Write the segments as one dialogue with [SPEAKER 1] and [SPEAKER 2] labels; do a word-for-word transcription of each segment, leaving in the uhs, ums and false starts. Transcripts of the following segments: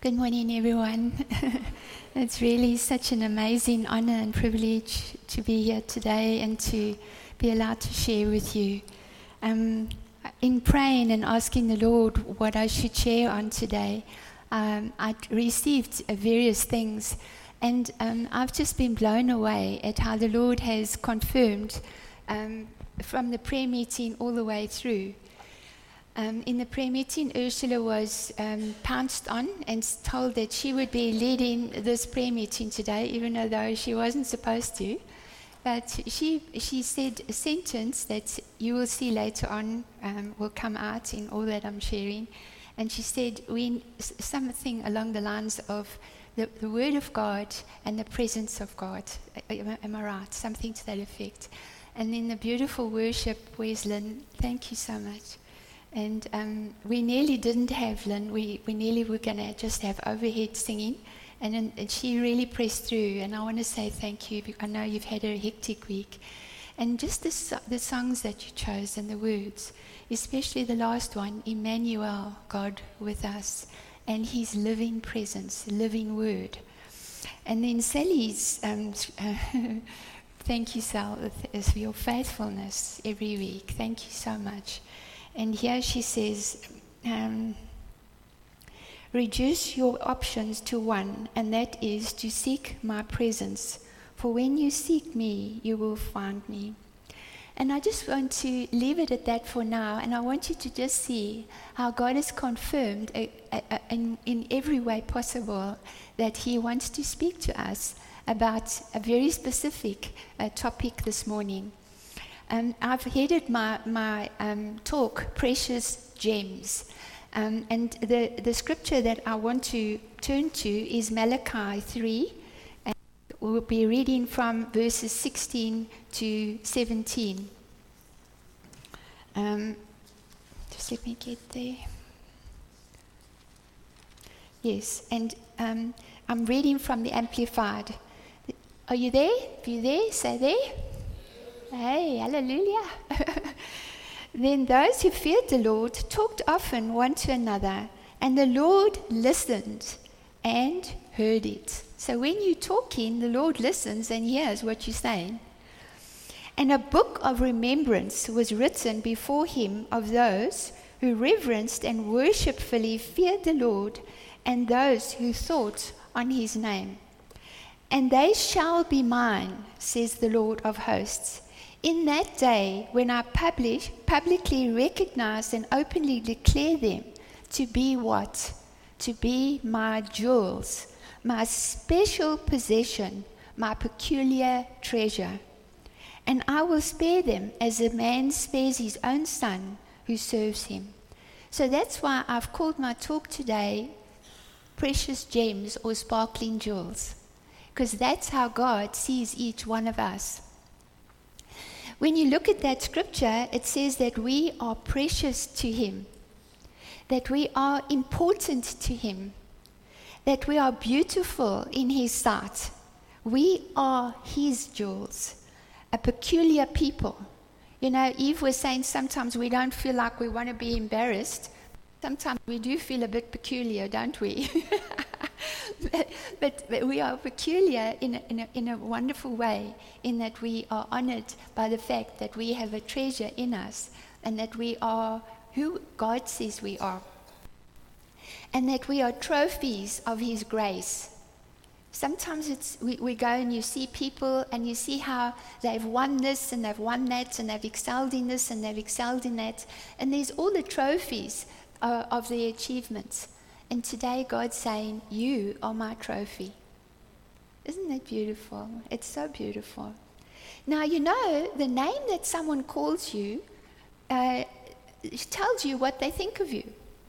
[SPEAKER 1] Good morning, everyone. It's really such an amazing honor and privilege to be here today and to be allowed to share with you. Um, in praying and asking the Lord what I should share on today, um, I received uh, various things, and um, I've just been blown away at how the Lord has confirmed um, from the prayer meeting all the way through. Um, in the prayer meeting, Ursula was um, pounced on and told that she would be leading this prayer meeting today, even though she wasn't supposed to. But she she said a sentence that you will see later on um, will come out in all that I'm sharing. And she said we, something along the lines of the, the Word of God and the presence of God. Am I right? Something to that effect. And then the beautiful worship, Weslyn, thank you so much. And um, we nearly didn't have Lynn. We, we nearly were going to just have overhead singing. And, and she really pressed through. And I want to say thank you. I know you've had a hectic week. And just the, the songs that you chose and the words, especially the last one, Emmanuel, God with us, and his living presence, living word. And then Sally's, um, thank you, Sal, for your faithfulness every week. Thank you so much. And here she says, um, reduce your options to one, and that is to seek my presence. For when you seek me, you will find me. And I just want to leave it at that for now, and I want you to just see how God has confirmed a, a, a, in, in every way possible that he wants to speak to us about a very specific uh, topic this morning. Um, I've headed my, my um, talk, Precious Gems. Um, and the, the scripture that I want to turn to is Malachi three. And we'll be reading from verses sixteen to seventeen. Um, just let me get there. Yes, and um, I'm reading from the Amplified. Are you there? Are you there? Say there. Hey, hallelujah. Then those who feared the Lord talked often one to another, and the Lord listened and heard it. So when you're talking, the Lord listens and hears what you're saying. And a book of remembrance was written before him of those who reverenced and worshipfully feared the Lord, and those who thought on his name. And they shall be mine, says the Lord of hosts, in that day when I publish, publicly recognize and openly declare them to be what? To be my jewels, my special possession, my peculiar treasure. And I will spare them as a man spares his own son who serves him. So that's why I've called my talk today Precious Gems or Sparkling Jewels, because that's how God sees each one of us. When you look at that scripture, it says that we are precious to him, that we are important to him, that we are beautiful in his sight. We are his jewels, a peculiar people. You know, Eve was saying sometimes we don't feel like we want to be embarrassed. Sometimes we do feel a bit peculiar, don't we? but, but, but we are peculiar in a, in, a, in a wonderful way, in that we are honored by the fact that we have a treasure in us, and that we are who God says we are, and that we are trophies of his grace. Sometimes it's we, we go and you see people and you see how they've won this and they've won that and they've excelled in this and they've excelled in that, and there's all the trophies uh, of their achievements. And today God's saying, you are my trophy. Isn't that beautiful? It's so beautiful. Now, you know, the name that someone calls you uh, tells you what they think of you.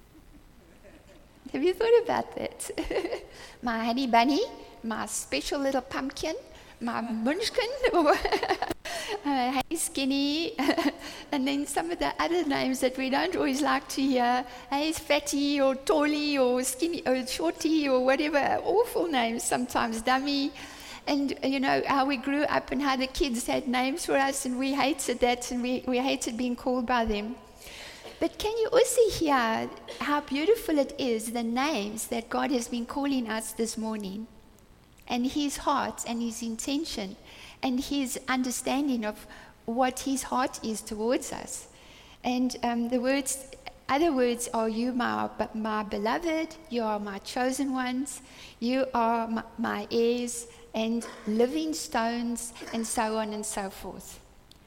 [SPEAKER 1] Have you thought about that? My honey bunny, my special little pumpkin, my munchkin, or uh, hey skinny, and then some of the other names that we don't always like to hear, hey fatty or tally or skinny or shorty or whatever, awful names sometimes, dummy. And you know how we grew up and how the kids had names for us, and we hated that, and we, we hated being called by them. But can you also hear how beautiful it is, the names that God has been calling us this morning, and his heart and his intention and his understanding of what his heart is towards us. And um, the words, other words are, you my, my beloved, you are my chosen ones, you are my, my heirs, and living stones, and so on and so forth.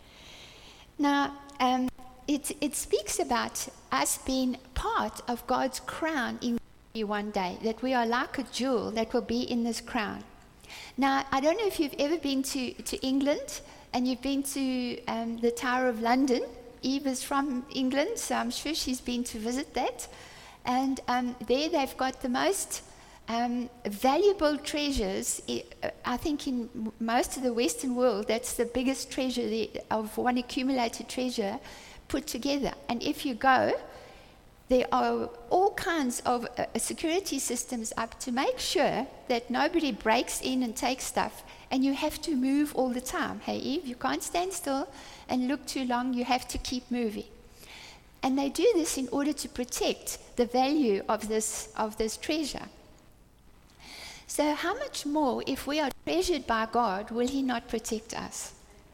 [SPEAKER 1] Now, um, it, it speaks about us being part of God's crown in one day, that we are like a jewel that will be in this crown. Now, I don't know if you've ever been to, to England, and you've been to um, the Tower of London. Eve is from England, so I'm sure she's been to visit that. And um, there they've got the most um, valuable treasures. I think in most of the Western world, that's the biggest treasure of one accumulated treasure put together. And if you go, there are all kinds of uh, security systems up to make sure that nobody breaks in and takes stuff, and you have to move all the time. Hey, Eve, you can't stand still and look too long, you have to keep moving. And they do this in order to protect the value of this, of this treasure. So how much more, if we are treasured by God, will he not protect us?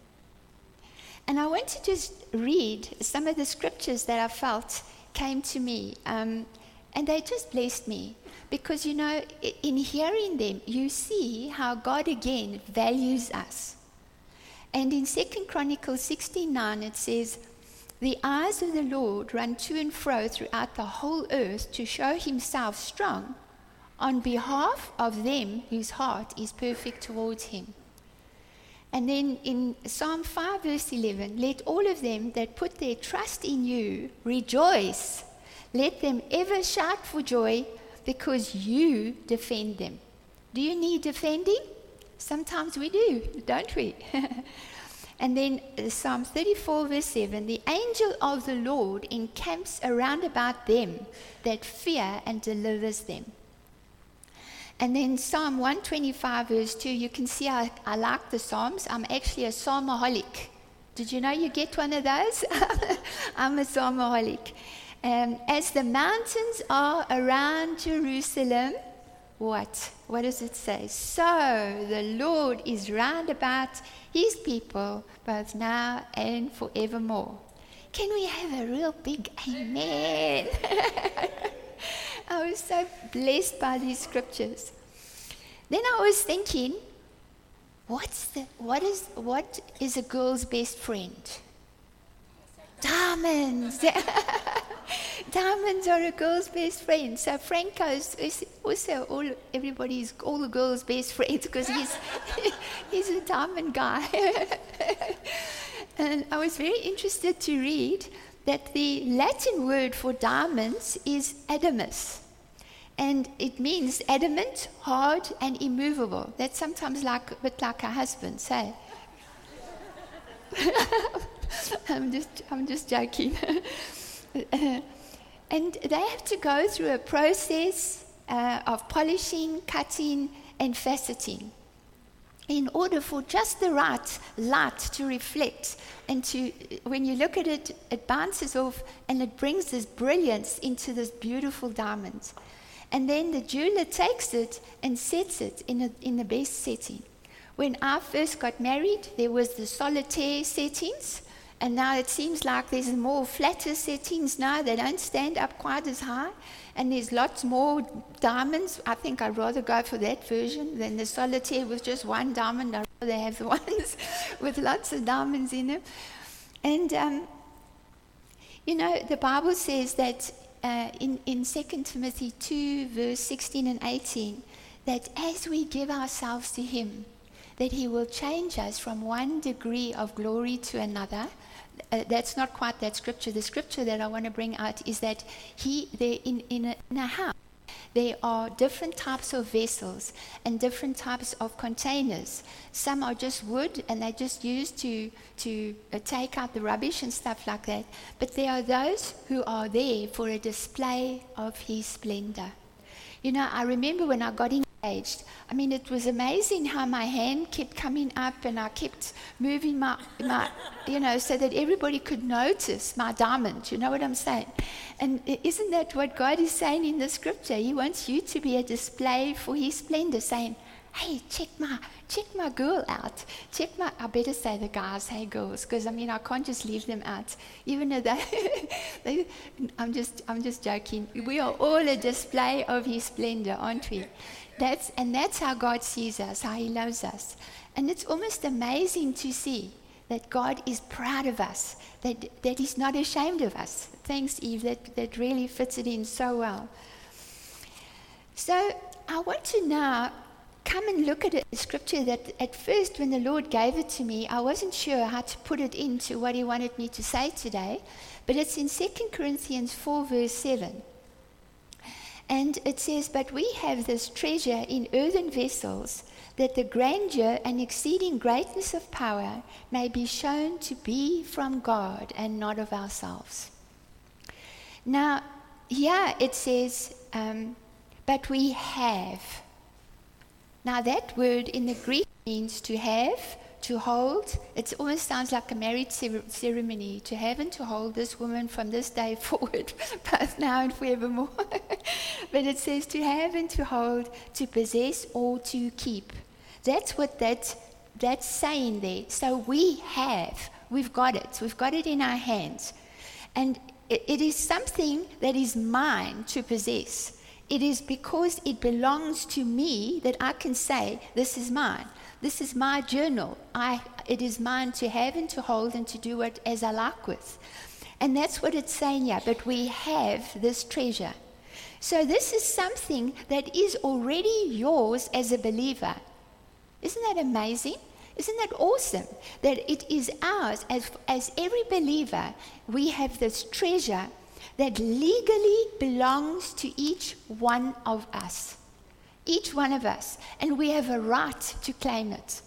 [SPEAKER 1] And I want to just read some of the scriptures that I felt came to me, um, and they just blessed me, because, you know, in hearing them, you see how God again values us. And in Second Chronicles sixteen nine, it says, the eyes of the Lord run to and fro throughout the whole earth to show himself strong on behalf of them whose heart is perfect towards him. And then in Psalm five verse eleven, let all of them that put their trust in you rejoice. Let them ever shout for joy, because you defend them. Do you need defending? Sometimes we do, don't we? And then Psalm thirty-four verse seven, the angel of the Lord encamps around about them that fear and delivers them. And then Psalm one twenty-five verse two, you can see I, I like the Psalms. I'm actually a psalmaholic. Did you know you get one of those? I'm a psalmaholic. Um, as the mountains are around Jerusalem, what? What does it say? So the Lord is round about his people, both now and forevermore. Can we have a real big amen? I was so blessed by these scriptures. Then I was thinking, what's the, what is, what is a girl's best friend? Diamonds. Diamonds are a girl's best friend. So Franco's is also all everybody's all the girls' best friends, because he's he's a diamond guy. And I was very interested to read that the Latin word for diamonds is adamus. And it means adamant, hard, and immovable. That's sometimes like a bit like a husband, say. I'm just I'm just joking. And they have to go through a process uh, of polishing, cutting, and faceting in order for just the right light to reflect. And to, when you look at it, it bounces off and it brings this brilliance into this beautiful diamond. And then the jeweler takes it and sets it in, a, in the best setting. When I first got married, there was the solitaire settings. And now it seems like there's more flatter settings now. They don't stand up quite as high. And there's lots more diamonds. I think I'd rather go for that version than the solitaire with just one diamond. I'd rather have the ones with lots of diamonds in them. And, um, you know, the Bible says that uh, in, in Second Timothy two, verse sixteen and eighteen, that as we give ourselves to him, that he will change us from one degree of glory to another. Uh, that's not quite that scripture. The scripture that I want to bring out is that he, they in, in, a, in a house, there are different types of vessels and different types of containers. Some are just wood and they're just used to, to uh, take out the rubbish and stuff like that. But there are those who are there for a display of his splendor. You know, I remember when I got engaged, engaged, I mean, it was amazing how my hand kept coming up and I kept moving my, my, you know, so that everybody could notice my diamond. You know what I'm saying? And isn't that what God is saying in the scripture? He wants you to be a display for His splendor, saying, hey, check my check my girl out. Check my, I better say the guys, hey girls, because I mean, I can't just leave them out. Even though they, they, I'm just I'm just joking. We are all a display of His splendor, aren't we? That's and that's how God sees us, how He loves us. And it's almost amazing to see that God is proud of us, that that He's not ashamed of us. Thanks, Eve, that, that really fits it in so well. So I want to now come and look at a scripture that at first when the Lord gave it to me, I wasn't sure how to put it into what He wanted me to say today, but it's in Second Corinthians four verse seven. And it says, but we have this treasure in earthen vessels, that the grandeur and exceeding greatness of power may be shown to be from God and not of ourselves. Now, here it says, um, but we have. Now that word in the Greek means to have, to hold. It almost sounds like a marriage ceremony, to have and to hold this woman from this day forward, both now and forevermore. But it says to have and to hold, to possess or to keep. That's what that, that's saying there. So we have, we've got it. We've got it in our hands. And it, it is something that is mine to possess. It is because it belongs to me that I can say, this is mine. This is my journal. I, it is mine to have and to hold and to do it as I like with. And that's what it's saying here. But we have this treasure. So this is something that is already yours as a believer. Isn't that amazing? Isn't that awesome? That it is ours. As, as every believer, we have this treasure that legally belongs to each one of us. Each one of us. And we have a right to claim it.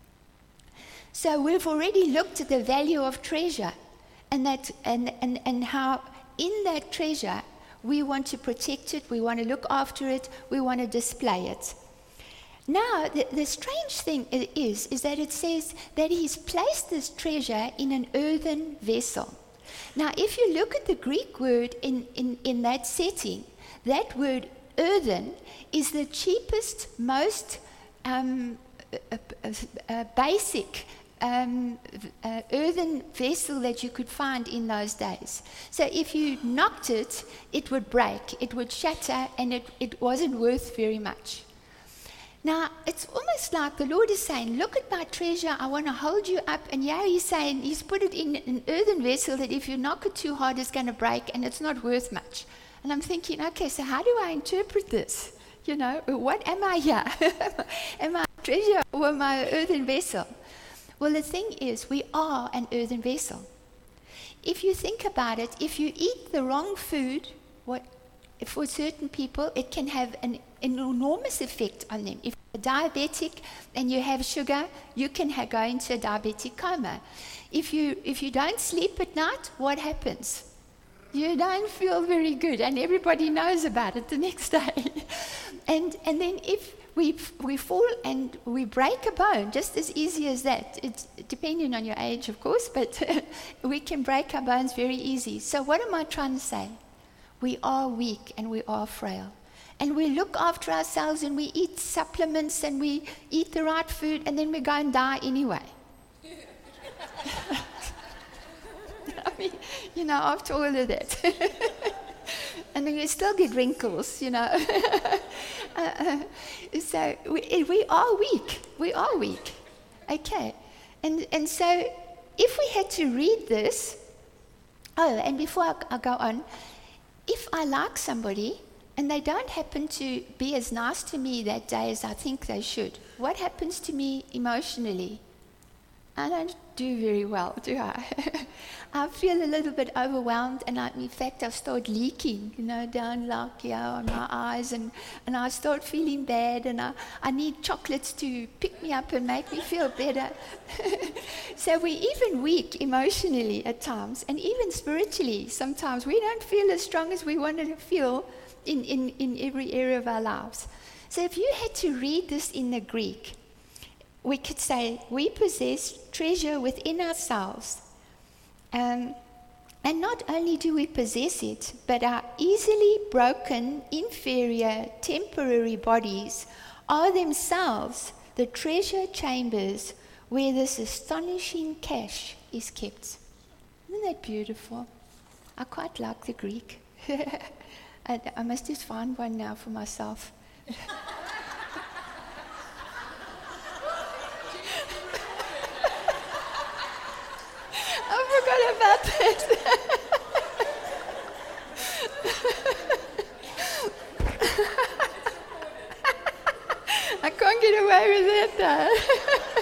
[SPEAKER 1] So we've already looked at the value of treasure and that and, and, and how in that treasure we want to protect it, we want to look after it, we want to display it. Now, the, the strange thing is, is that it says that He's placed this treasure in an earthen vessel. Now, if you look at the Greek word in, in, in that setting, that word earthen is the cheapest, most um, uh, uh, uh, basic um, uh, earthen vessel that you could find in those days. So if you knocked it, it would break, it would shatter, and it, it wasn't worth very much. Now, it's almost like the Lord is saying, look at my treasure, I want to hold you up. And yeah, He's saying, He's put it in an earthen vessel that if you knock it too hard, it's going to break and it's not worth much. And I'm thinking, okay, so how do I interpret this? You know, what am I here? Am I a treasure or am I an earthen vessel? Well, the thing is, we are an earthen vessel. If you think about it, if you eat the wrong food, what for certain people, it can have an, an enormous effect on them. If you're diabetic and you have sugar, you can ha- go into a diabetic coma. If you if you don't sleep at night, what happens? You don't feel very good, and everybody knows about it the next day. and and then if we we fall and we break a bone, just as easy as that. It's depending on your age, of course, but we can break our bones very easy. So what am I trying to say? We are weak and we are frail. And we look after ourselves and we eat supplements and we eat the right food and then we go and die anyway. I mean, you know, after all of that. And then you still get wrinkles, you know. uh, uh, so we, we are weak. We are weak. Okay. And, and so if we had to read this, oh, and before I, I go on, if I like somebody and they don't happen to be as nice to me that day as I think they should, what happens to me emotionally? I don't do very well, do I? I feel a little bit overwhelmed, and I, in fact, I start leaking, you know, down like here on my eyes, and, and I start feeling bad, and I, I need chocolates to pick me up and make me feel better. So we're even weak emotionally at times, and even spiritually sometimes. We don't feel as strong as we wanted to feel in, in, in every area of our lives. So if you had to read this in the Greek, we could say, we possess treasure within ourselves. Um, and not only do we possess it, but our easily broken, inferior, temporary bodies are themselves the treasure chambers where this astonishing cash is kept. Isn't that beautiful? I quite like the Greek. I, I must just find one now for myself. I forgot about that. I can't get away with that though.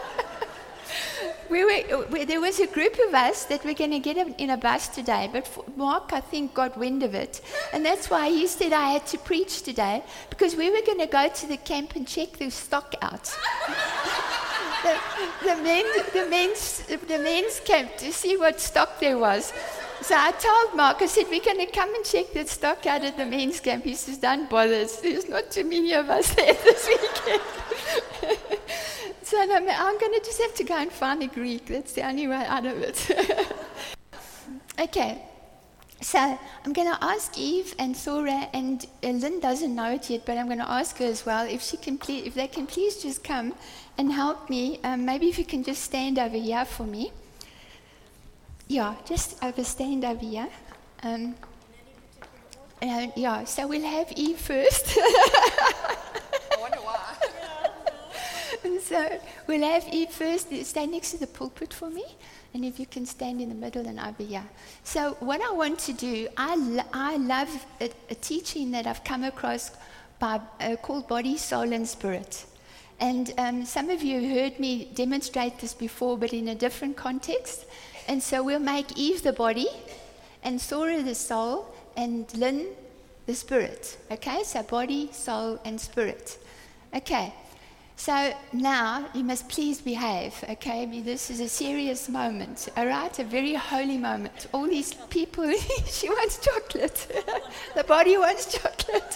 [SPEAKER 1] we were, we, there was a group of us that were going to get in a bus today, but Mark, I think, got wind of it. And that's why he said I had to preach today, because we were going to go to the camp and check the stock out. the, the, men, the, men's, the men's camp to see what stock there was. So I told Mark, I said, we're going to come and check the stock out at the men's camp. He says, don't bother. There's not too many of us there this weekend. So I'm, I'm going to just have to go and find a Greek. That's the only way out of it. Okay. So I'm going to ask Eve and Thora, and uh, Lynn doesn't know it yet, but I'm going to ask her as well if she can, please, if they can please just come and help me. Um, maybe if you can just stand over here for me. Yeah, just over stand over here. Um, uh, yeah, so we'll have Eve first.
[SPEAKER 2] I wonder why.
[SPEAKER 1] And so we'll have Eve first. Stand next to the pulpit for me. And if you can stand in the middle and over here. So what I want to do, I, lo- I love a, a teaching that I've come across by, uh, called Body, Soul and Spirit. And um, some of you heard me demonstrate this before, but in a different context. And so we'll make Eve the body, and Thora the soul, and Lynn the spirit. Okay, so body, soul, and spirit. Okay, so now you must please behave. Okay, this is a serious moment. All right, a very holy moment. All these people, she wants chocolate. The body wants chocolate.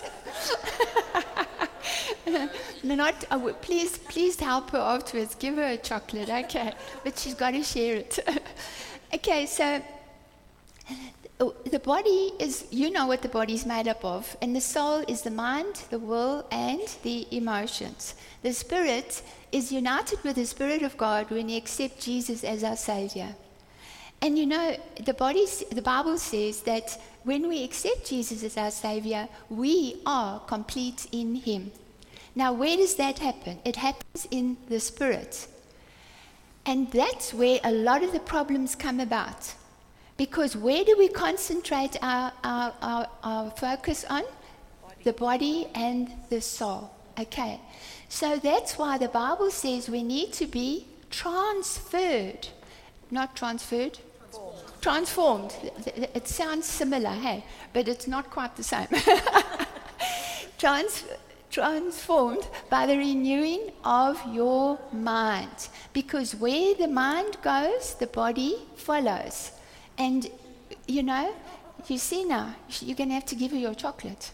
[SPEAKER 1] Not, oh, please, please help her afterwards. Give her a chocolate, okay? But she's got to share it. Okay, so the body is, you know what the body is made up of, and the soul is the mind, the will, and the emotions. The spirit is united with the Spirit of God when you accept Jesus as our Savior. And you know, the body, the Bible says that when we accept Jesus as our Savior, we are complete in Him. Now, where does that happen? It happens in the spirit. And that's where a lot of the problems come about. Because where do we concentrate our, our, our, our focus on? Body. The body and the soul. Okay. So that's why the Bible says we need to be transferred. Not transferred? Transformed. Transformed. It sounds similar, hey? But it's not quite the same. Trans. Transformed by the renewing of your mind. Because where the mind goes, the body follows. And, you know, you see now, you're going to have to give her your chocolate.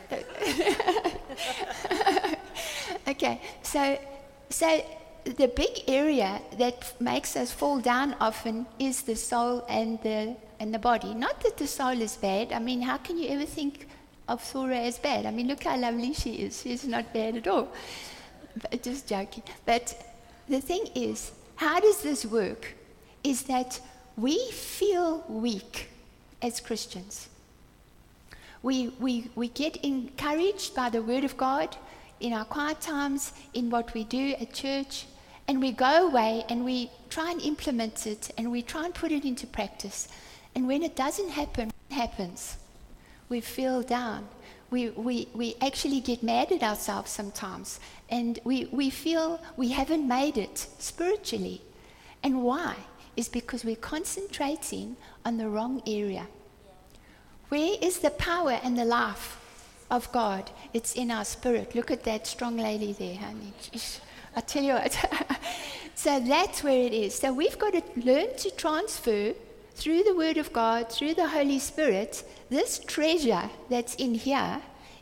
[SPEAKER 1] Okay, so, so the big area that makes us fall down often is the soul and the, and the body. Not that the soul is bad. I mean, how can you ever think of Thora as bad? I mean, look how lovely she is. She's not bad at all. But, just joking. But the thing is, how does this work? Is that we feel weak as Christians. We, we, we get encouraged by the Word of God in our quiet times, in what we do at church, and we go away and we try and implement it, and we try and put it into practice. And when it doesn't happen, what happens? We feel down. We, we, we actually get mad at ourselves sometimes. And we, we feel we haven't made it spiritually. And why? Is because we're concentrating on the wrong area. Where is the power and the life of God? It's in our spirit. Look at that strong lady there, honey. Jeez. I tell you what. So that's where it is. So we've got to learn to transfer through the Word of God, through the Holy Spirit, this treasure that's in here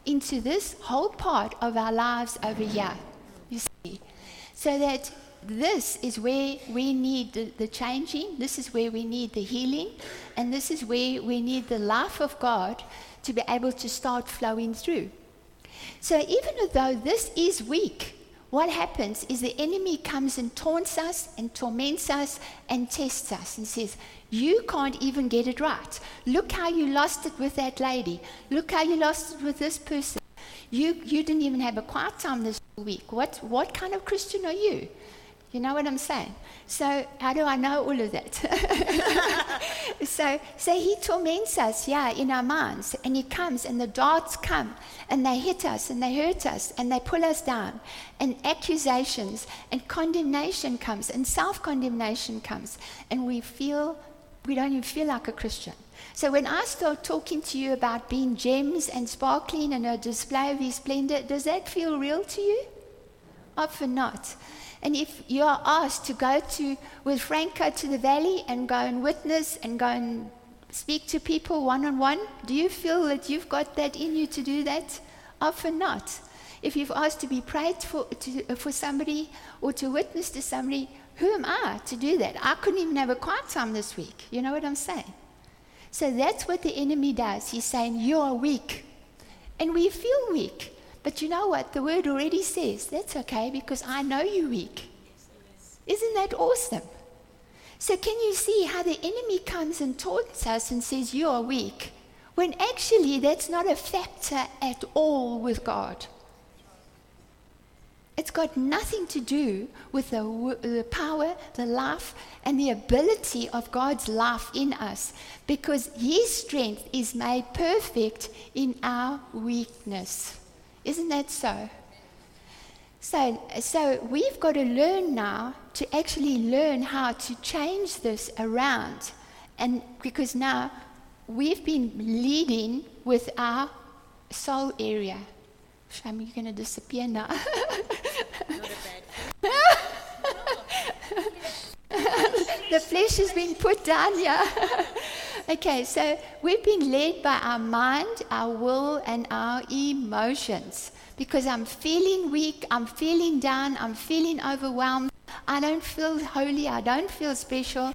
[SPEAKER 1] into this whole part of our lives over here, you see. So that this is where we need the, the changing, this is where we need the healing, and this is where we need the life of God to be able to start flowing through. So even though this is weak, what happens is the enemy comes and taunts us and torments us and tests us and says, you can't even get it right. Look how you lost it with that lady. Look how you lost it with this person. You you didn't even have a quiet time this week. What what kind of Christian are you? You know what I'm saying? So how do I know all of that? so, so he torments us, yeah, in our minds. And he comes and the darts come and they hit us and they hurt us and they pull us down. And accusations and condemnation comes and self-condemnation comes. And we feel, we don't even feel like a Christian. So when I start talking to you about being gems and sparkling and a display of his splendor, does that feel real to you? Often not. And if you are asked to go to with Franco to the valley and go and witness and go and speak to people one-on-one, do you feel that you've got that in you to do that? Often not. If you've asked to be prayed for, to, for somebody or to witness to somebody, who am I to do that? I couldn't even have a quiet time this week. You know what I'm saying? So that's what the enemy does. He's saying, you are weak. And we feel weak. But you know what? The word already says, that's okay because I know you're weak. Isn't that awesome? So can you see how the enemy comes and taunts us and says, you are weak, when actually that's not a factor at all with God. It's got nothing to do with the, the power, the life, and the ability of God's life in us, because his strength is made perfect in our weakness. Isn't that so? So, so we've got to learn now to actually learn how to change this around. And because now we've been leading with our soul area. Shame you're going to disappear now.
[SPEAKER 2] Not a bad
[SPEAKER 1] The flesh has been put down, yeah. Okay, so we've been led by our mind, our will, and our emotions. Because I'm feeling weak, I'm feeling down, I'm feeling overwhelmed. I don't feel holy, I don't feel special.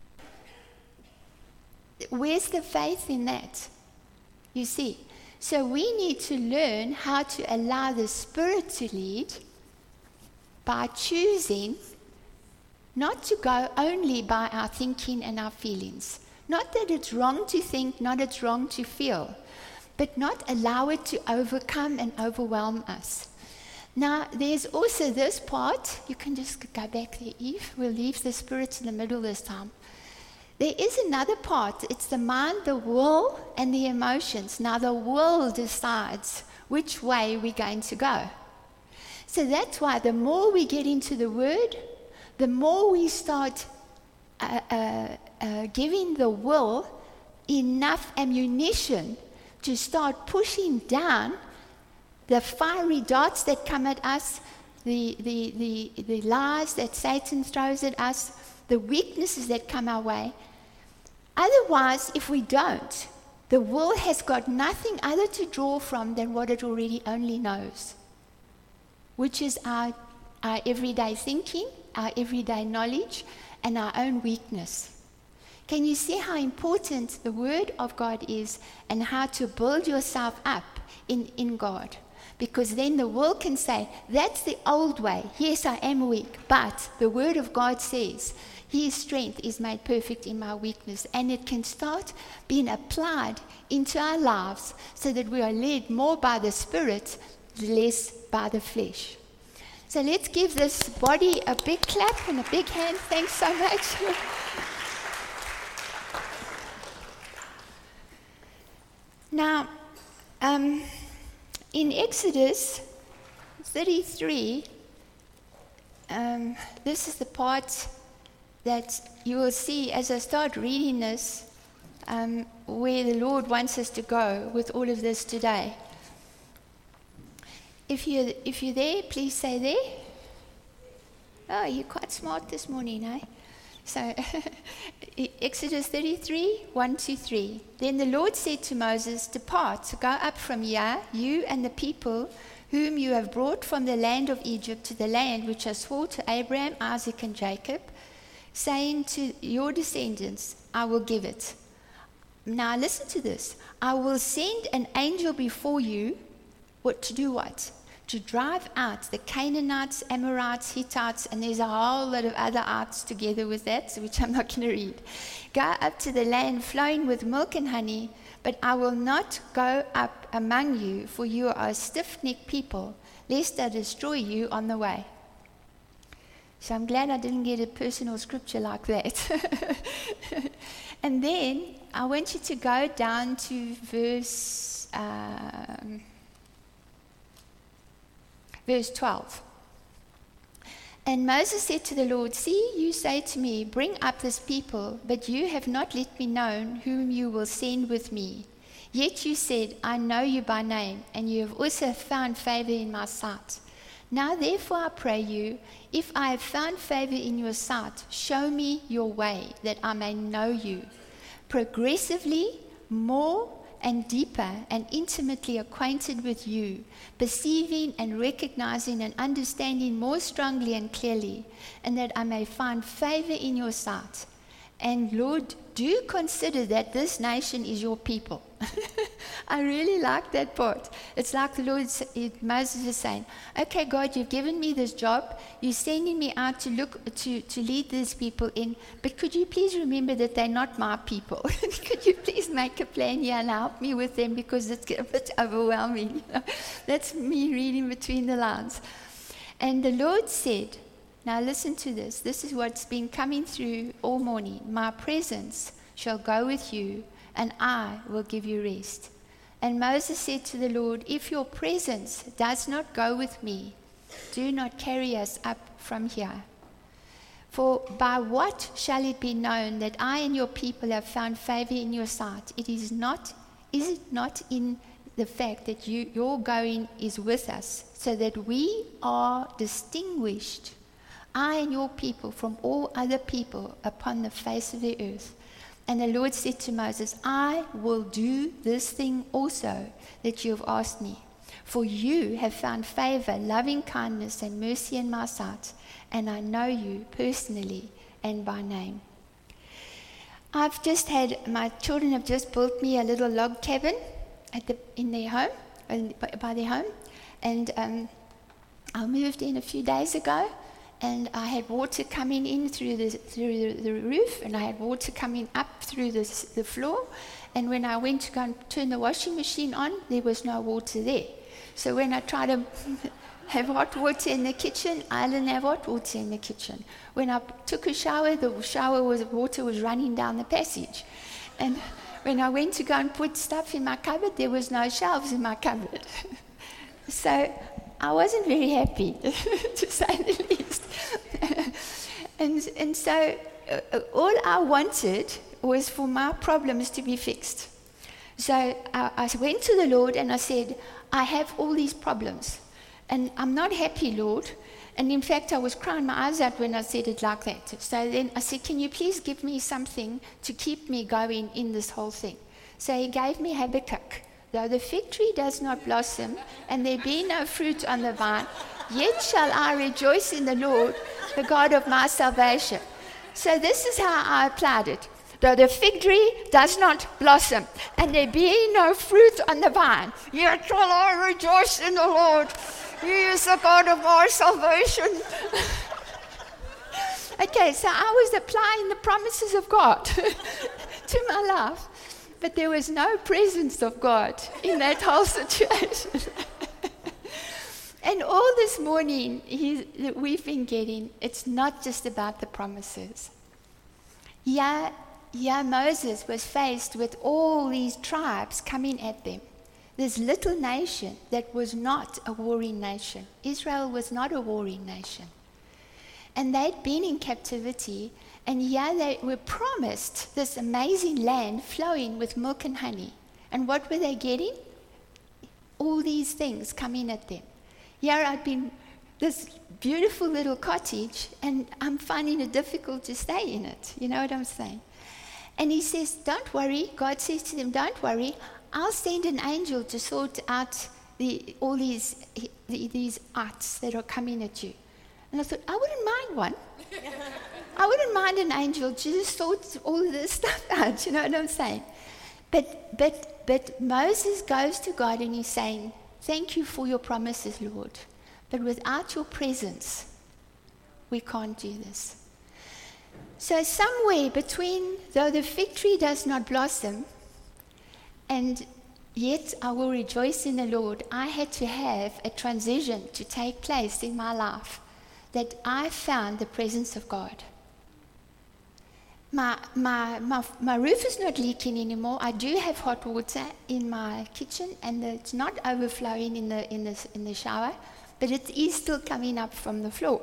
[SPEAKER 1] Where's the faith in that? You see, so we need to learn how to allow the Spirit to lead by choosing not to go only by our thinking and our feelings. Not that it's wrong to think, not that it's wrong to feel, but not allow it to overcome and overwhelm us. Now, there's also this part. You can just go back there, Eve. We'll leave the Spirit in the middle this time. There is another part. It's the mind, the will, and the emotions. Now, the will decides which way we're going to go. So that's why the more we get into the Word, the more we start uh, uh, uh, giving the will enough ammunition to start pushing down the fiery darts that come at us, the, the, the, the lies that Satan throws at us, the weaknesses that come our way. Otherwise, if we don't, the will has got nothing other to draw from than what it already only knows, which is our, our everyday thinking, our everyday knowledge, and our own weakness. Can you see how important the Word of God is and how to build yourself up in, in God? Because then the world can say, that's the old way. Yes, I am weak, but the Word of God says, his strength is made perfect in my weakness. And it can start being applied into our lives so that we are led more by the Spirit, less by the flesh. So let's give this body a big clap and a big hand. Thanks so much. Now, um, in Exodus thirty-three, um, this is the part that you will see as I start reading this, um, where the Lord wants us to go with all of this today. If you're, if you're there, please say there. Oh, you're quite smart this morning, eh? So, Exodus thirty-three, one to three. Then the Lord said to Moses, "Depart, go up from here, you and the people whom you have brought from the land of Egypt to the land which I swore to Abraham, Isaac, and Jacob, saying to your descendants, I will give it." Now listen to this. "I will send an angel before you." What to do what? To drive out the Canaanites, Amorites, Hittites, and there's a whole lot of other arts together with that, which I'm not going to read. "Go up to the land flowing with milk and honey, but I will not go up among you, for you are a stiff-necked people, lest I destroy you on the way." So I'm glad I didn't get a personal scripture like that. And then I want you to go down to verse... Um, Verse twelve. "And Moses said to the Lord, See, you say to me, bring up this people, but you have not let me know whom you will send with me. Yet you said, I know you by name, and you have also found favor in my sight. Now therefore I pray you, if I have found favor in your sight, show me your way, that I may know you, progressively more and deeper and intimately acquainted with you, perceiving and recognizing and understanding more strongly and clearly, and that I may find favor in your sight. And Lord, do consider that this nation is your people." I really like that part. It's like the Lord, Moses is saying, okay, God, you've given me this job. You're sending me out to look to, to lead these people in. But could you please remember that they're not my people? Could you please make a plan here and help me with them, because it's a bit overwhelming. That's me reading between the lines. And the Lord said, now listen to this. This is what's been coming through all morning. "My presence shall go with you, and I will give you rest." And Moses said to the Lord, "If your presence does not go with me, do not carry us up from here. For by what shall it be known that I and your people have found favor in your sight? It is not, is it not in the fact that you, your going is with us, so that we are distinguished, I and your people, from all other people upon the face of the earth?" And the Lord said to Moses, "I will do this thing also that you have asked me. For you have found favor, loving kindness, and mercy in my sight, and I know you personally and by name." I've just had, my children have just built me a little log cabin at the, in their home, in, by their home. And um, I moved in a few days ago. And I had water coming in through the through the, the roof, and I had water coming up through the, the floor. And when I went to go and turn the washing machine on, there was no water there. So when I tried to have hot water in the kitchen, I didn't have hot water in the kitchen. When I took a shower, the shower was water was running down the passage. And when I went to go and put stuff in my cupboard, there was no shelves in my cupboard. So I wasn't very happy, to say the least. and and so uh, all I wanted was for my problems to be fixed. So I, I went to the Lord and I said, I have all these problems, and I'm not happy, Lord. And in fact, I was crying my eyes out when I said it like that. So then I said, can you please give me something to keep me going in this whole thing? So he gave me Habakkuk. Though the fig tree does not blossom, and there be no fruit on the vine, yet shall I rejoice in the Lord, the God of my salvation. So this is how I applied it. Though the fig tree does not blossom, and there be no fruit on the vine, yet shall I rejoice in the Lord. He is the God of my salvation. Okay, so I was applying the promises of God to my life. But there was no presence of God in that whole situation. And all this morning he, that we've been getting, it's not just about the promises. Yeah, yeah, Moses was faced with all these tribes coming at them. This little nation that was not a warring nation. Israel was not a warring nation. And they'd been in captivity. And yeah, they were promised this amazing land flowing with milk and honey. And what were they getting? All these things coming at them. Yeah, I'd been this beautiful little cottage, and I'm finding it difficult to stay in it. You know what I'm saying? And he says, don't worry. God says to them, don't worry. I'll send an angel to sort out the, all these, the, these arts that are coming at you. And I thought, I wouldn't mind one. I wouldn't mind an angel to just sort all of this stuff out. You know what I'm saying? But, but, but Moses goes to God and he's saying, thank you for your promises, Lord. But without your presence, we can't do this. So somewhere between, though the fig tree does not blossom, and yet I will rejoice in the Lord, I had to have a transition to take place in my life, that I found the presence of God. My, my, my, my roof is not leaking anymore. I do have hot water in my kitchen, and it's not overflowing in the, in the, in the shower, but it is still coming up from the floor.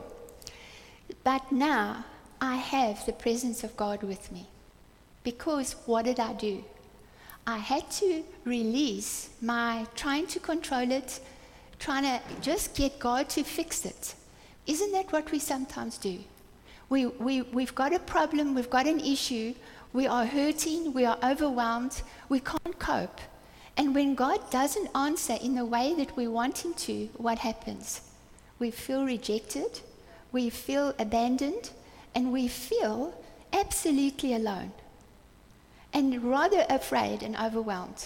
[SPEAKER 1] But now I have the presence of God with me. Because what did I do? I had to release my trying to control it, trying to just get God to fix it. Isn't that what we sometimes do? We, we, we've got a problem, we've got an issue, we are hurting, we are overwhelmed, we can't cope. And when God doesn't answer in the way that we want him to, what happens? We feel rejected, we feel abandoned, and we feel absolutely alone and rather afraid and overwhelmed.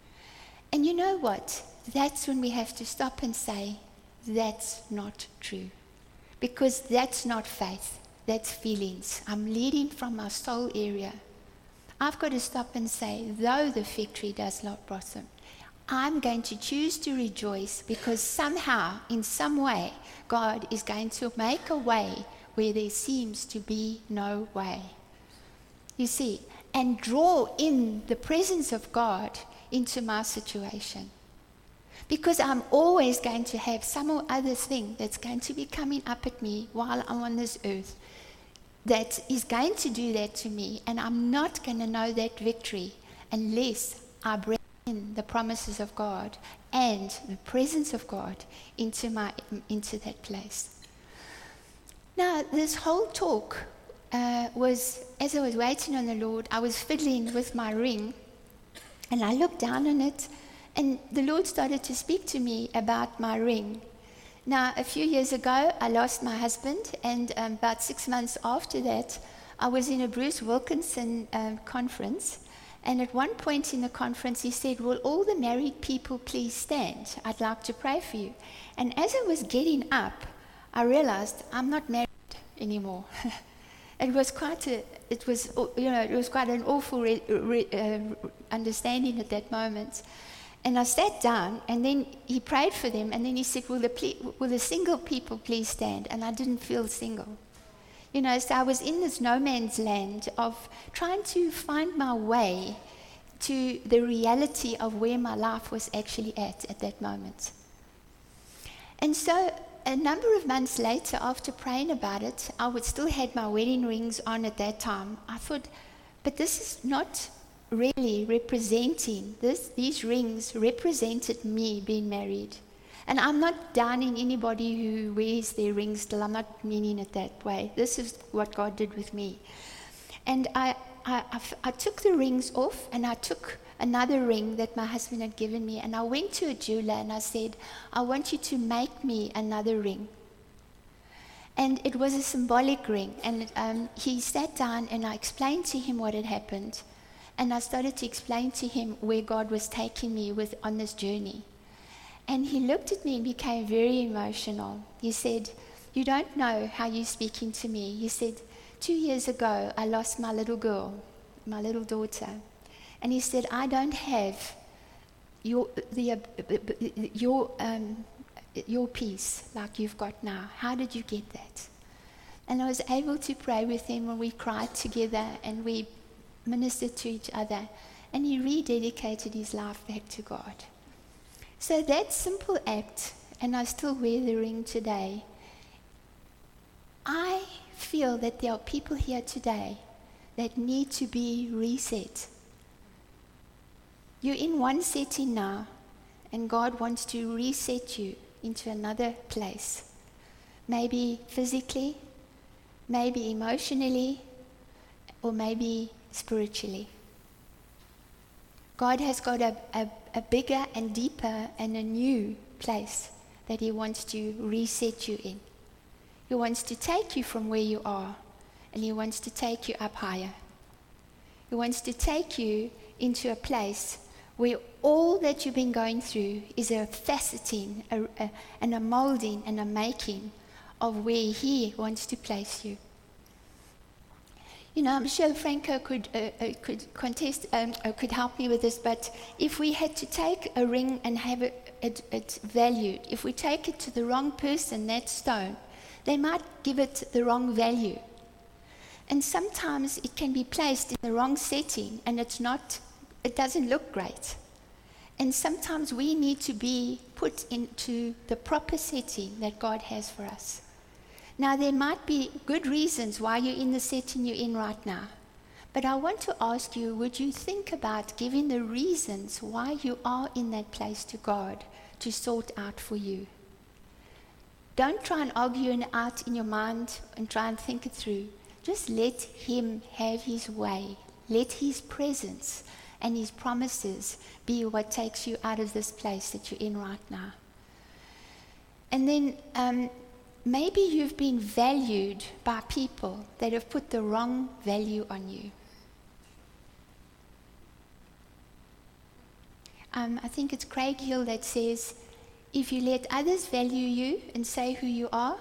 [SPEAKER 1] And you know what? That's when we have to stop and say, that's not true. Because that's not faith, that's feelings. I'm leading from my soul area. I've got to stop and say, though the fig tree does not blossom, I'm going to choose to rejoice because somehow, in some way, God is going to make a way where there seems to be no way. You see, and draw in the presence of God into my situation. Because I'm always going to have some or other thing that's going to be coming up at me while I'm on this earth that is going to do that to me, and I'm not going to know that victory unless I bring in the promises of God and the presence of God into my into that place. Now, this whole talk uh, was, as I was waiting on the Lord, I was fiddling with my ring, and I looked down on it, and the Lord started to speak to me about my ring. Now, a few years ago, I lost my husband, and um, about six months after that, I was in a Bruce Wilkinson um, conference, and at one point in the conference, he said, will all the married people please stand? I'd like to pray for you. And as I was getting up, I realized I'm not married anymore. It was quite a, it was, you know, it was quite an awful re, re, uh, understanding at that moment. And I sat down, and then he prayed for them, and then he said, will the, ple- will the single people please stand? And I didn't feel single. You know, so I was in this no man's land of trying to find my way to the reality of where my life was actually at at that moment. And so a number of months later, after praying about it, I would still had my wedding rings on at that time. I thought, but this is not really representing, this, these rings represented me being married. And I'm not downing anybody who wears their rings still. I'm not meaning it that way. This is what God did with me. And I, I, I, I took the rings off, and I took another ring that my husband had given me, and I went to a jeweler and I said, I want you to make me another ring. And it was a symbolic ring. And um, he sat down, and I explained to him what had happened. And I started to explain to him where God was taking me with on this journey. And he looked at me and became very emotional. He said, you don't know how you're speaking to me. He said, two years ago, I lost my little girl, my little daughter. And he said, I don't have your, the, uh, your, um, your peace like you've got now. How did you get that? And I was able to pray with him, and we cried together, and we ministered to each other, and he rededicated his life back to God. So that simple act, and I still wear the ring today, I feel that there are people here today that need to be reset. You're in one setting now, and God wants to reset you into another place. maybe physically, maybe emotionally, or maybe spiritually. God has got a, a, a bigger and deeper and a new place that He wants to reset you in. He wants to take you from where you are, and He wants to take you up higher. He wants to take you into a place where all that you've been going through is a faceting a, a, and a molding and a making of where He wants to place you. You know, I'm sure Franco could uh, uh, could contest, um, uh, could help me with this, but if we had to take a ring and have it, it, it valued, if we take it to the wrong person, that stone, they might give it the wrong value. And sometimes it can be placed in the wrong setting and it's not, it doesn't look great. And sometimes we need to be put into the proper setting that God has for us. Now, there might be good reasons why you're in the setting you're in right now. But I want to ask you, would you think about giving the reasons why you are in that place to God to sort out for you? Don't try and argue it out in your mind and try and think it through. Just let Him have His way. Let His presence and His promises be what takes you out of this place that you're in right now. And then um, maybe you've been valued by people that have put the wrong value on you. Um, I think it's Craig Hill that says, if you let others value you and say who you are,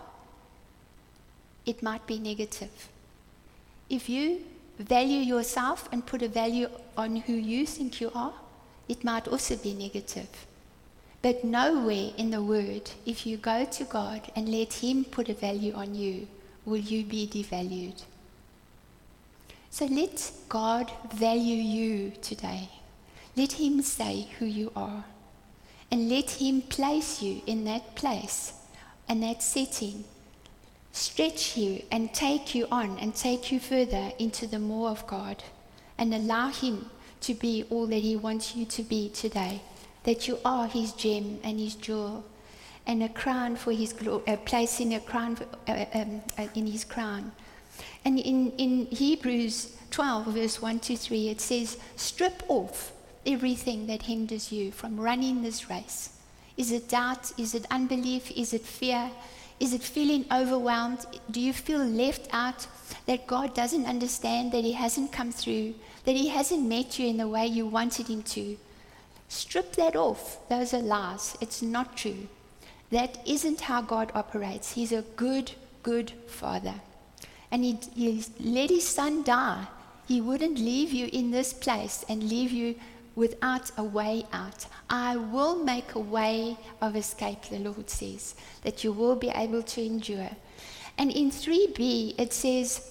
[SPEAKER 1] it might be negative. If you value yourself and put a value on who you think you are, it might also be negative. But nowhere in the Word, if you go to God and let Him put a value on you, will you be devalued. So let God value you today. Let Him say who you are. And let Him place you in that place and that setting. Stretch you and take you on and take you further into the more of God. And allow Him to be all that He wants you to be today. That you are His gem and His jewel. And a crown for His glory, a place in a crown, for, uh, um, uh, in His crown. And in, in Hebrews twelve, verse one to three, it says, strip off everything that hinders you from running this race. Is it doubt? Is it unbelief? Is it fear? Is it feeling overwhelmed? Do you feel left out? That God doesn't understand, that He hasn't come through, that He hasn't met you in the way you wanted Him to? Strip that off. Those are lies. It's not true. That isn't how God operates. He's a good, good Father. And he, he let His Son die. He wouldn't leave you in this place and leave you without a way out. I will make a way of escape, the Lord says, that you will be able to endure. And in three b, it says,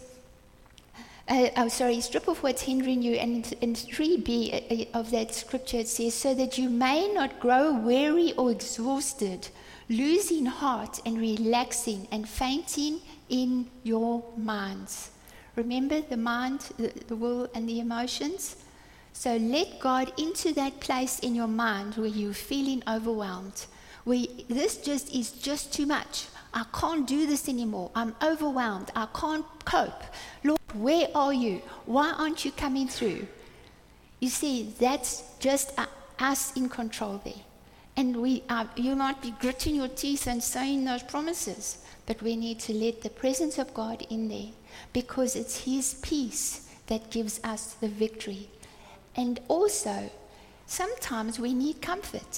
[SPEAKER 1] uh, oh, sorry, strip off what's hindering you. And in three b of that scripture, it says, so that you may not grow weary or exhausted, losing heart and relaxing and fainting in your minds. Remember the mind, the, the will, and the emotions? So let God into that place in your mind where you're feeling overwhelmed, where this just is just too much. I can't do this anymore. I'm overwhelmed. I can't cope. Lord, where are you? Why aren't you coming through? You see, that's just uh, us in control there. And we are, you might be gritting your teeth and saying those promises, but we need to let the presence of God in there, because it's His peace that gives us the victory. And also, sometimes we need comfort.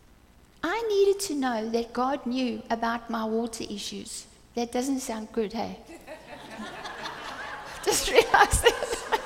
[SPEAKER 1] I needed to know that God knew about my water issues. That doesn't sound good, hey? Just realized that.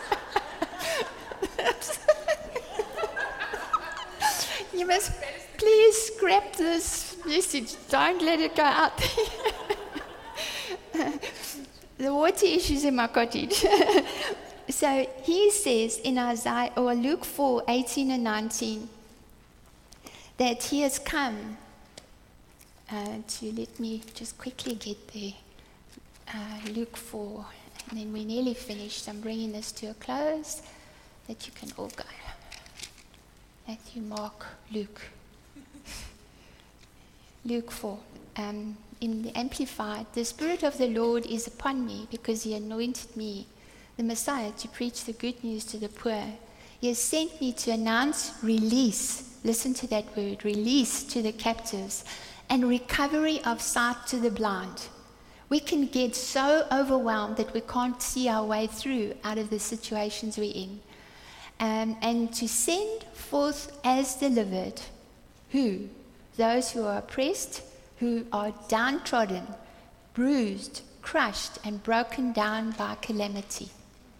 [SPEAKER 1] You must please scrap this message. Don't let it go out there. The water issues in my cottage. So He says in Isaiah or Luke four, eighteen and nineteen, that He has come uh, to, let me just quickly get there. Uh, Luke four, and then we're nearly finished. I'm bringing this to a close, that you can all go. Matthew, Mark, Luke. Luke four. Um, in the Amplified, the Spirit of the Lord is upon me because he anointed me, the Messiah, to preach the good news to the poor. He has sent me to announce release. Listen to that word, release to the captives and recovery of sight to the blind. We can get so overwhelmed that we can't see our way through out of the situations we're in. Um, and to send forth as delivered, who? Those who are oppressed, who are downtrodden, bruised, crushed, and broken down by calamity.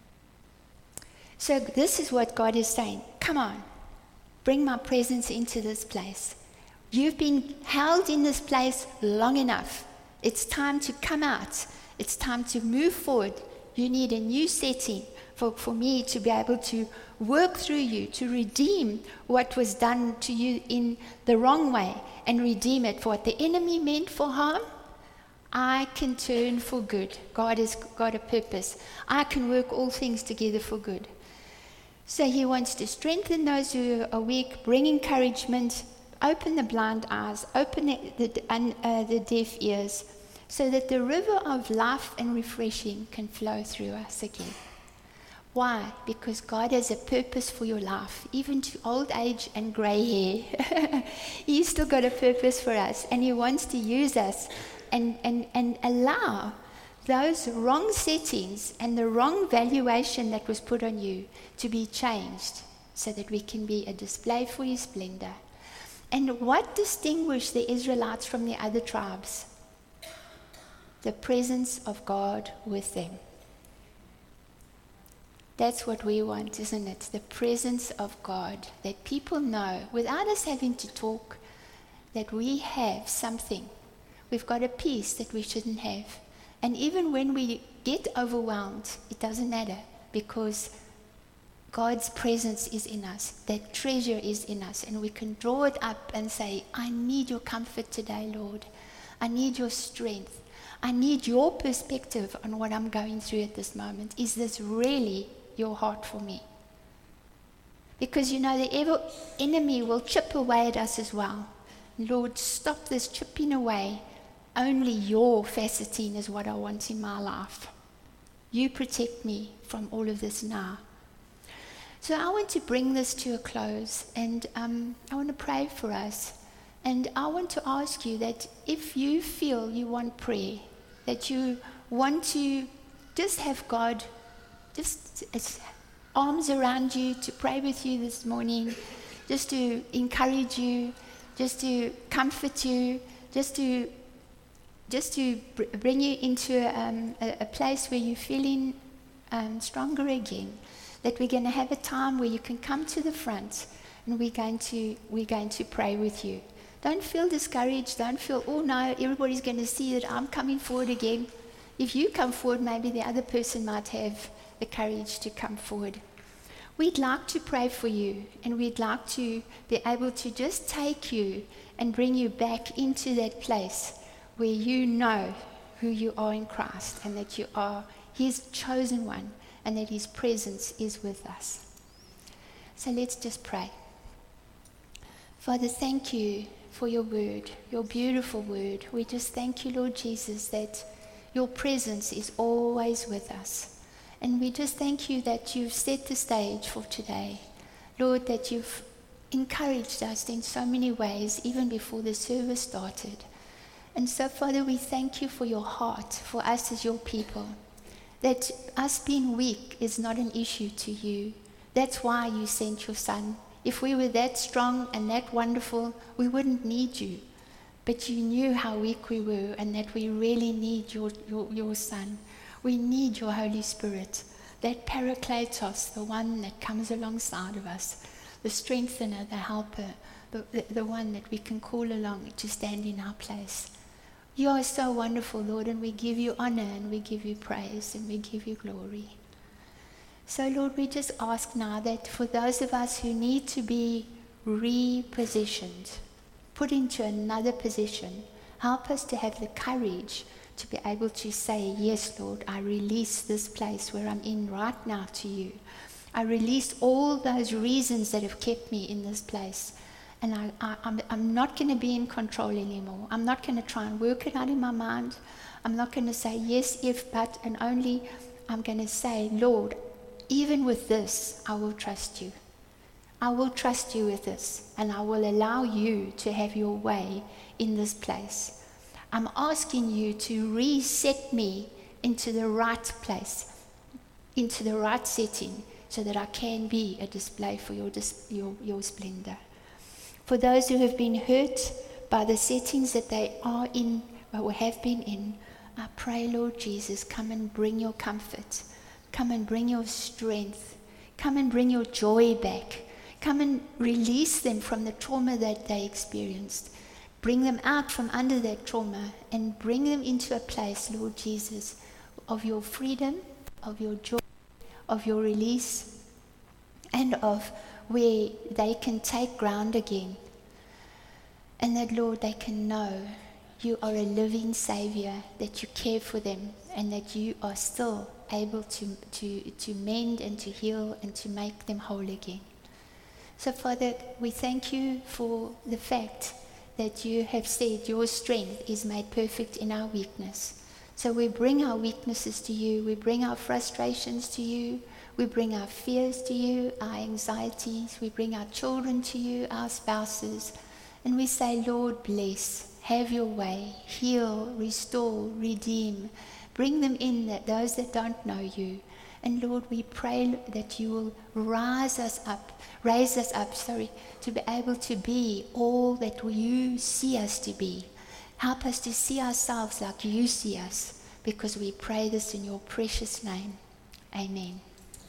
[SPEAKER 1] So this is what God is saying. Come on, bring my presence into this place. You've been held in this place long enough. It's time to come out. It's time to move forward. You need a new setting for, for me to be able to work through you, to redeem what was done to you in the wrong way and redeem it. For what the enemy meant for harm, I can turn for good. God has got a purpose. I can work all things together for good. So he wants to strengthen those who are weak, bring encouragement, open the blind eyes, open the, the, uh, the deaf ears, so that the river of life and refreshing can flow through us again. Why? Because God has a purpose for your life, even to old age and grey hair. He's still got a purpose for us, and he wants to use us and, and, and allow those wrong settings and the wrong valuation that was put on you to be changed so that we can be a display for his splendor. And what distinguished the Israelites from the other tribes? The presence of God with them. That's what we want, isn't it? The presence of God, that people know, without us having to talk, that we have something. We've got a peace that we shouldn't have. And even when we get overwhelmed, it doesn't matter, because God's presence is in us. That treasure is in us. And we can draw it up and say, I need your comfort today, Lord. I need your strength. I need your perspective on what I'm going through at this moment. Is this really your heart for me? Because, you know, the evil enemy will chip away at us as well. Lord, stop this chipping away. Only your faceting is what I want in my life. You protect me from all of this now. So I want to bring this to a close, and um, I want to pray for us. And I want to ask you that if you feel you want prayer, that you want to just have God just his arms around you to pray with you this morning, just to encourage you, just to comfort you, just to just to br- bring you into um, a, a place where you're feeling um, stronger again, that we're going to have a time where you can come to the front and we're going to we're going to pray with you. Don't feel discouraged. Don't feel, oh no, everybody's going to see that I'm coming forward again. If you come forward, maybe the other person might have the courage to come forward. We'd like to pray for you, and we'd like to be able to just take you and bring you back into that place where you know who you are in Christ, and that you are his chosen one, and that his presence is with us. So let's just pray. Father, thank you for your word, your beautiful word. We just thank you, Lord Jesus, that your presence is always with us. And we just thank you that you've set the stage for today. Lord, that you've encouraged us in so many ways, even before the service started. And so, Father, we thank you for your heart for us as your people, that us being weak is not an issue to you. That's why you sent your Son. If we were that strong and that wonderful, we wouldn't need you. But you knew how weak we were, and that we really need your, your, your Son. We need your Holy Spirit, that Parakletos, the one that comes alongside of us, the strengthener, the helper, the, the, the one that we can call along to stand in our place. You are so wonderful, Lord, and we give you honor, and we give you praise, and we give you glory. So, Lord, we just ask now that for those of us who need to be repositioned, put into another position, help us to have the courage to be able to say, yes, Lord, I release this place where I'm in right now to you. I release all those reasons that have kept me in this place. And I, I, I'm, I'm not going to be in control anymore. I'm not going to try and work it out in my mind. I'm not going to say yes, if, but, and only. I'm going to say, Lord, even with this, I will trust you. I will trust you with this, and I will allow you to have your way in this place. I'm asking you to reset me into the right place, into the right setting, so that I can be a display for your, dis- your, your splendor. For those who have been hurt by the settings that they are in or have been in, I pray, Lord Jesus, come and bring your comfort. Come and bring your strength. Come and bring your joy back. Come and release them from the trauma that they experienced. Bring them out from under that trauma and bring them into a place, Lord Jesus, of your freedom, of your joy, of your release, and of where they can take ground again. And that, Lord, they can know you are a living Savior, that you care for them, and that you are still able to, to, to mend and to heal and to make them whole again. So, Father, we thank you for the fact that you have said your strength is made perfect in our weakness. So we bring our weaknesses to you, we bring our frustrations to you, we bring our fears to you, our anxieties, we bring our children to you, our spouses, and we say, Lord, bless, have your way, heal, restore, redeem, bring them in, that those that don't know you. And Lord, we pray that you will rise us up, raise us up, sorry, to be able to be all that you see us to be. Help us to see ourselves like you see us, because we pray this in your precious name. Amen.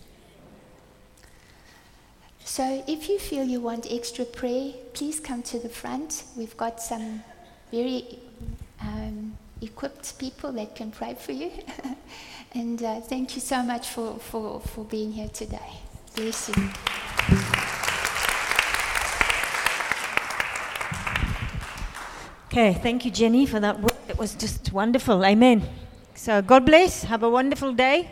[SPEAKER 1] So if you feel you want extra prayer, please come to the front. We've got some very um, equipped people that can pray for you. And uh, thank you so much for, for, for being here today. Bless you.
[SPEAKER 3] Okay, thank you, Jenny, for that word. It was just wonderful. Amen. So God bless. Have a wonderful day.